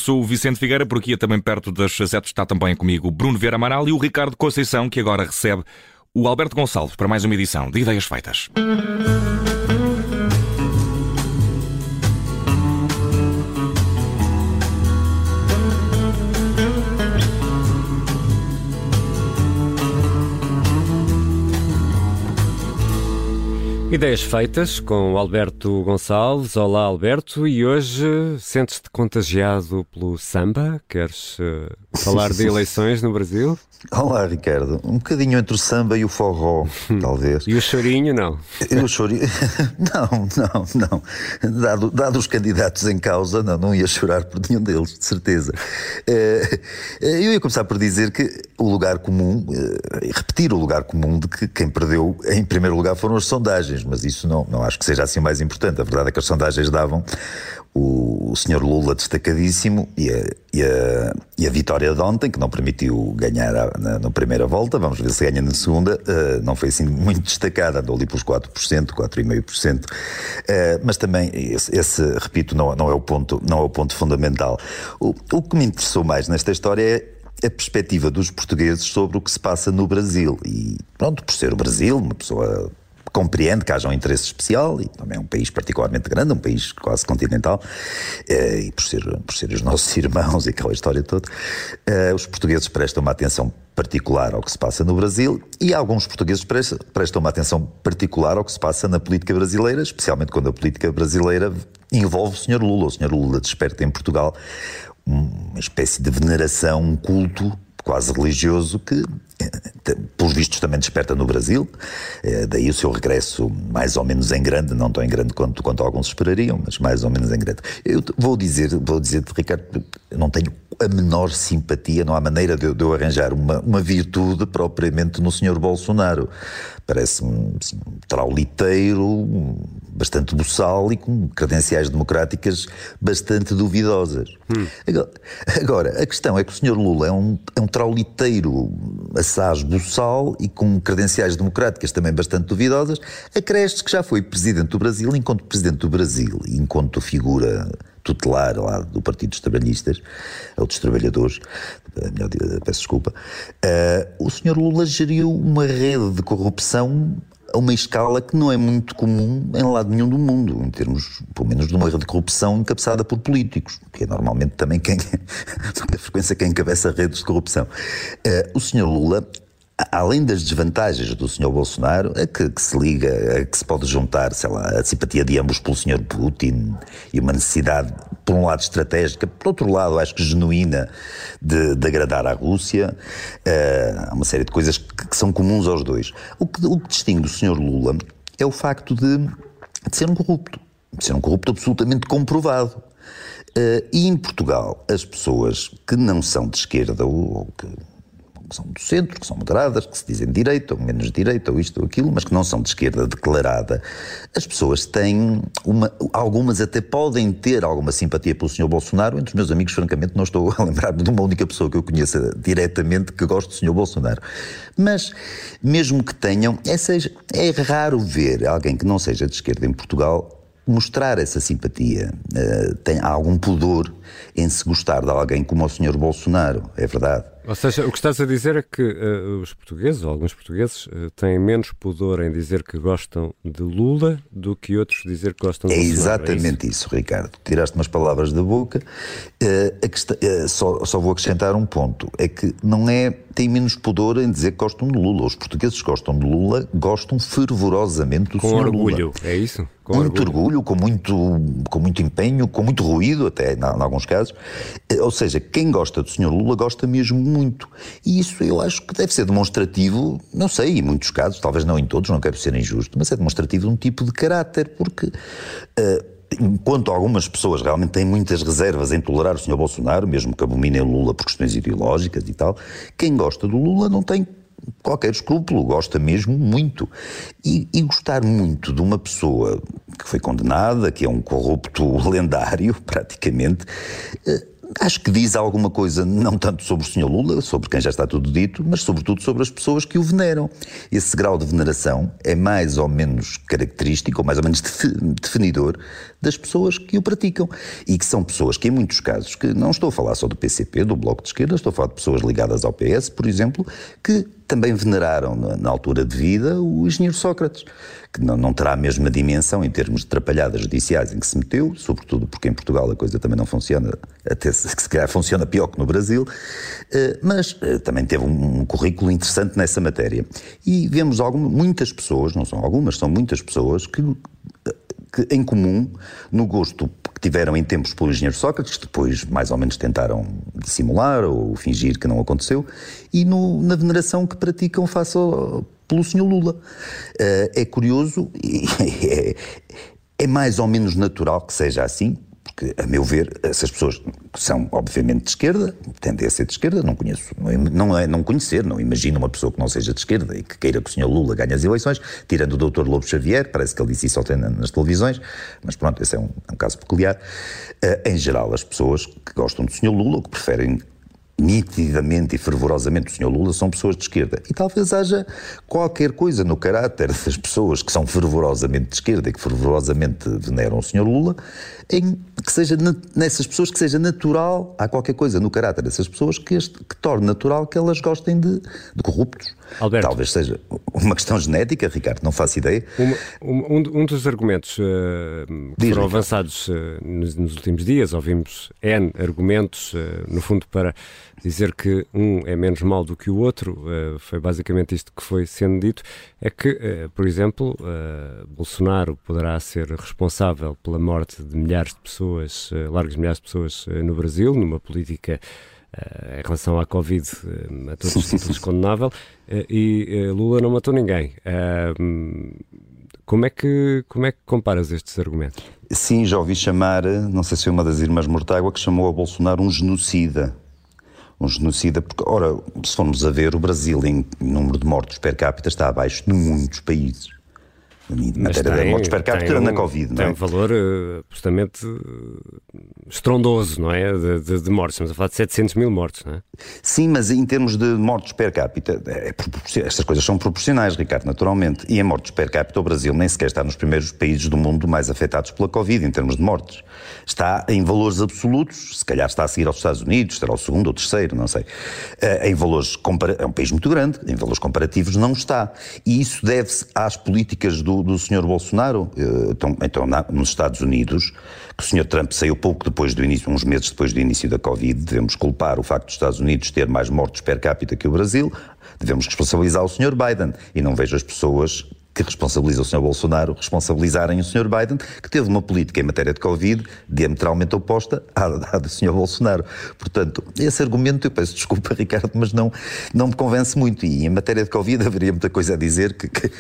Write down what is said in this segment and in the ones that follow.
sou o Vicente Figueira, por aqui também perto das 7 está também comigo o Bruno Vieira Amaral e o Ricardo Conceição, que agora recebe o Alberto Gonçalves para mais uma edição de Ideias Feitas. Ideias Feitas com o Alberto Gonçalves. Olá, Alberto, e hoje sentes-te contagiado pelo samba? Queres falar de eleições no Brasil? Olá, Ricardo. Um bocadinho entre o samba e o forró, talvez. E o chorinho, não? O chorinho? Não. Dado os candidatos em causa, não ia chorar por nenhum deles, de certeza. Eu ia começar por dizer que o lugar comum, repetir o lugar comum de que quem perdeu em primeiro lugar foram as sondagens, mas isso não acho que seja assim o mais importante. A verdade é que as sondagens davam o Sr. Lula destacadíssimo e a vitória de ontem, que não permitiu ganhar na primeira volta, vamos ver se ganha na segunda, não foi assim muito destacada, andou ali pelos 4%, 4,5%, mas também repito, não é o ponto fundamental. O que me interessou mais nesta história é a perspectiva dos portugueses sobre o que se passa no Brasil. E pronto, por ser o Brasil, uma pessoa compreende que haja um interesse especial, e também é um país particularmente grande, um país quase continental, e por ser os nossos irmãos e aquela história toda, os portugueses prestam uma atenção particular ao que se passa no Brasil, e alguns portugueses prestam uma atenção particular ao que se passa na política brasileira, especialmente quando a política brasileira envolve o Sr. Lula. O Sr. Lula desperta em Portugal uma espécie de veneração, um culto quase religioso que, pelos vistos, também desperta no Brasil. Daí o seu regresso mais ou menos em grande, não tão em grande quanto alguns esperariam, mas mais ou menos em grande. Eu vou dizer-te, Ricardo, eu não tenho a menor simpatia, não há maneira de eu arranjar uma virtude propriamente no Sr. Bolsonaro. Parece-me assim, um trauliteiro, bastante boçal e com credenciais democráticas bastante duvidosas. Agora, a questão é que o Sr. Lula é um trauliteiro assaz boçal e com credenciais democráticas também bastante duvidosas, acresce que já foi Presidente do Brasil, enquanto Presidente do Brasil, enquanto figura tutelar lá do Partido dos Trabalhistas, ou dos Trabalhadores, peço desculpa, o Sr. Lula geriu uma rede de corrupção a uma escala que não é muito comum em lado nenhum do mundo, em termos, pelo menos, de uma rede de corrupção encabeçada por políticos, que é normalmente também com frequência quem encabeça redes de corrupção. O Sr. Lula, além das desvantagens do Sr. Bolsonaro, a que se liga, a que se pode juntar, sei lá, a simpatia de ambos pelo Sr. Putin e uma necessidade, por um lado estratégica, por outro lado acho que genuína, de agradar à Rússia, há uma série de coisas que são comuns aos dois. O que distingue do Sr. Lula é o facto de ser um corrupto absolutamente comprovado. E em Portugal, as pessoas que não são de esquerda ou que são do centro, que são moderadas, que se dizem de direita, ou menos de direita, ou isto ou aquilo, mas que não são de esquerda declarada, as pessoas têm algumas até podem ter alguma simpatia pelo Sr. Bolsonaro. Entre os meus amigos, francamente, não estou a lembrar-me de uma única pessoa que eu conheça diretamente que goste do Sr. Bolsonaro. Mas, mesmo que tenham, é raro ver alguém que não seja de esquerda em Portugal mostrar essa simpatia. Tem algum pudor em se gostar de alguém como o Sr. Bolsonaro, é verdade. Ou seja, o que estás a dizer é que os portugueses, ou alguns portugueses, têm menos pudor em dizer que gostam de Lula do que outros dizer que gostam de Bolsonaro. É exatamente isso, Ricardo. Tiraste umas palavras da boca. Só vou acrescentar um ponto. É que têm menos pudor em dizer que gostam de Lula. Os portugueses que gostam de Lula gostam fervorosamente do Sr. Lula. Com orgulho, é isso? Com muito orgulho, com muito empenho, com muito ruído, até em alguns casos. Ou seja, quem gosta do Sr. Lula gosta mesmo muito. E isso eu acho que deve ser demonstrativo, não sei, em muitos casos, talvez não em todos, não quero ser injusto, mas é demonstrativo de um tipo de caráter, porque enquanto algumas pessoas realmente têm muitas reservas em tolerar o Sr. Bolsonaro, mesmo que abominem o Lula por questões ideológicas e tal, quem gosta do Lula não tem qualquer escrúpulo, gosta mesmo muito. E gostar muito de uma pessoa que foi condenada, que é um corrupto lendário, praticamente, acho que diz alguma coisa, não tanto sobre o Sr. Lula, sobre quem já está tudo dito, mas sobretudo sobre as pessoas que o veneram. Esse grau de veneração é mais ou menos característico, ou mais ou menos definidor, das pessoas que o praticam. E que são pessoas que, em muitos casos, que não estou a falar só do PCP, do Bloco de Esquerda, estou a falar de pessoas ligadas ao PS, por exemplo, que também veneraram, na altura de vida, o engenheiro Sócrates, que não terá a mesma dimensão em termos de trapalhadas judiciais em que se meteu, sobretudo porque em Portugal a coisa também não funciona, até se calhar funciona pior que no Brasil, mas também teve um currículo interessante nessa matéria. E vemos muitas pessoas, não são algumas, são muitas pessoas que em comum, no gosto que tiveram em tempos pelo engenheiro Sócrates, que depois mais ou menos tentaram dissimular ou fingir que não aconteceu, e na veneração que praticam face pelo Sr. Lula. É curioso e é mais ou menos natural que seja assim, porque, a meu ver, essas pessoas são obviamente de esquerda, tendem a ser de esquerda, não conheço, não imagino uma pessoa que não seja de esquerda e que queira que o Sr. Lula ganhe as eleições, tirando o Dr. Lobo Xavier, parece que ele disse isso ontem nas televisões, mas pronto, esse é um caso peculiar. Em geral, as pessoas que gostam do Sr. Lula, ou que preferem nitidamente e fervorosamente o Sr. Lula, são pessoas de esquerda. E talvez haja qualquer coisa no caráter das pessoas que são fervorosamente de esquerda e que fervorosamente veneram o Sr. Lula, que seja nessas pessoas que seja natural, há qualquer coisa no caráter dessas pessoas que torne natural que elas gostem de corruptos. Alberto. Talvez seja uma questão genética, Ricardo, não faço ideia. Um dos argumentos que foram avançados nos últimos dias, ouvimos N argumentos, no fundo para dizer que um é menos mau do que o outro, foi basicamente isto que foi sendo dito, é que, por exemplo, Bolsonaro poderá ser responsável pela morte de milhares de pessoas, largos milhares de pessoas no Brasil, numa política em relação à Covid a todos os títulos condenável, e Lula não matou ninguém. Como é que comparas estes argumentos? Sim, já ouvi chamar, não sei se foi uma das irmãs Mortágua, que chamou a Bolsonaro um genocida. Um genocida, porque, ora, se formos a ver, o Brasil em número de mortos per capita está abaixo de muitos países. Em matéria de mortos per capita na Covid, não é? Tem um valor absolutamente estrondoso, não é? De mortes. Estamos a falar de 700 mil mortos, não é? Sim, mas em termos de mortos per capita, estas coisas são proporcionais, Ricardo, naturalmente. E em mortos per capita, o Brasil nem sequer está nos primeiros países do mundo mais afetados pela Covid, em termos de mortes. Está em valores absolutos, se calhar está a seguir aos Estados Unidos, será o segundo ou terceiro, não sei. Em valores é um país muito grande, em valores comparativos não está. E isso deve-se às políticas do Sr. Bolsonaro. Então, nos Estados Unidos, que o Sr. Trump saiu pouco depois do início, uns meses depois do início da Covid, devemos culpar o facto dos Estados Unidos ter mais mortos per capita que o Brasil, devemos responsabilizar o Sr. Biden, e não vejo as pessoas que responsabilizam o Sr. Bolsonaro responsabilizarem o Sr. Biden, que teve uma política em matéria de Covid diametralmente oposta à do Sr. Bolsonaro. Portanto, esse argumento, eu peço desculpa, Ricardo, mas não me convence muito. E em matéria de Covid haveria muita coisa a dizer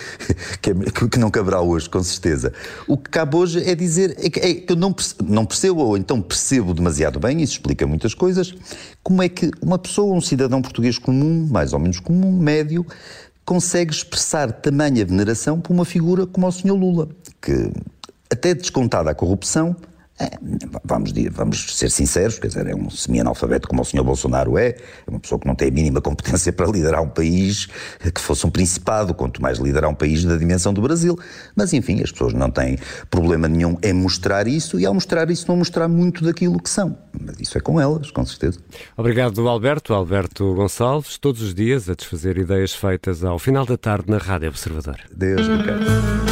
que não caberá hoje, com certeza. O que cabe hoje é dizer que eu não percebo, ou então percebo demasiado bem, isso explica muitas coisas, como é que uma pessoa, um cidadão português comum, mais ou menos comum, médio, consegue expressar tamanha veneração por uma figura como o Sr. Lula, que, até descontada a corrupção, vamos ser sinceros, quer dizer, é um semi-analfabeto como o Sr. Bolsonaro é uma pessoa que não tem a mínima competência para liderar um país que fosse um principado, quanto mais liderar um país da dimensão do Brasil. Mas, enfim, as pessoas não têm problema nenhum em mostrar isso, e ao mostrar isso não mostrar muito daquilo que são. Mas isso é com elas, com certeza. Obrigado, Alberto Gonçalves, todos os dias a desfazer ideias feitas ao final da tarde na Rádio Observador. Deus, Ricardo.